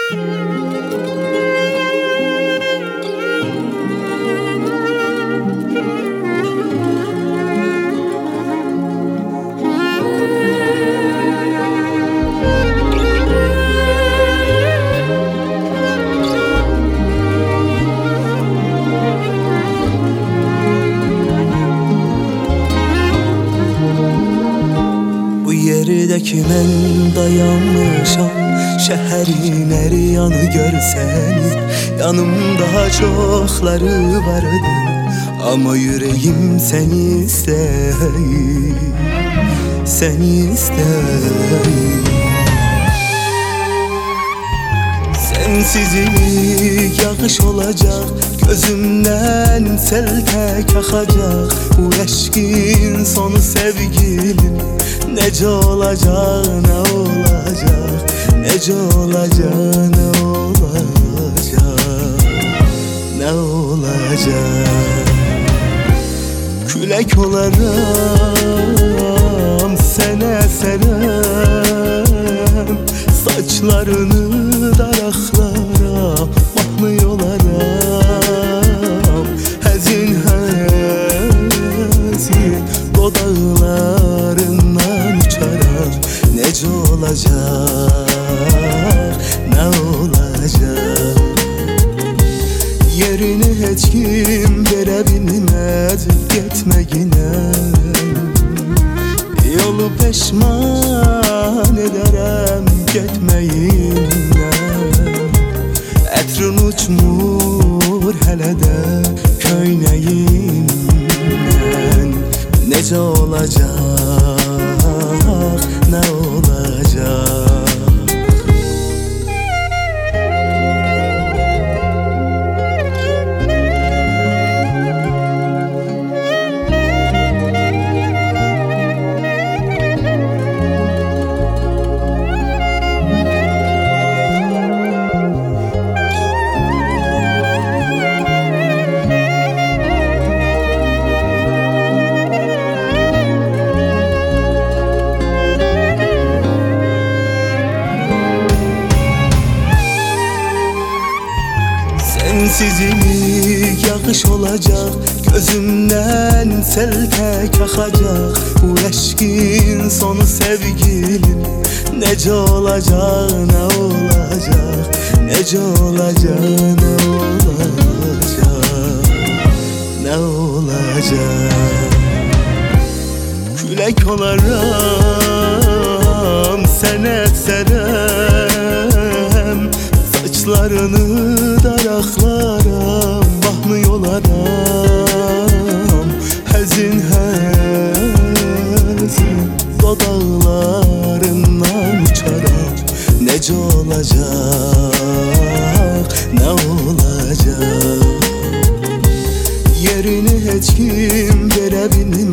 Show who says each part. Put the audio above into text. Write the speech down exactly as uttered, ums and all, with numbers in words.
Speaker 1: Yerdəki mən dayanmışam, şəhərin hər yanı görsəni. Yanımda çoxları vardı, amma ürəyim səni istəyir, səni istəyir. Sensizlik yağış olacaq, gözümdən sel tək axacaq. Bu eşqin sonu sevgilim, necə olacaq, nə olacaq, necə olacaq, nə olacaq, nə olacaq. Külək olaram, sənə əsərəm, saçlarını daraqlara mahnı olaram. Həzin həzin dodaqlarından uçaram, necə olacaq, nə olacaq. Yerini heç kim verə bilməz getməyinə, yolu peşman edərəm getməyinə. Ətrın uçmur hələ də köynəyindən, necə olacaq, nə olacaq. Sensizlik yağış olacaq, gözümdən sel tək axacaq. Bu eşqin sonu sevgilim, necə olacaq, nə olacaq, necə olacaq, nə olacaq, nə olacaq. Külək olaram, sənə əsərəm, saçlarını daraqlara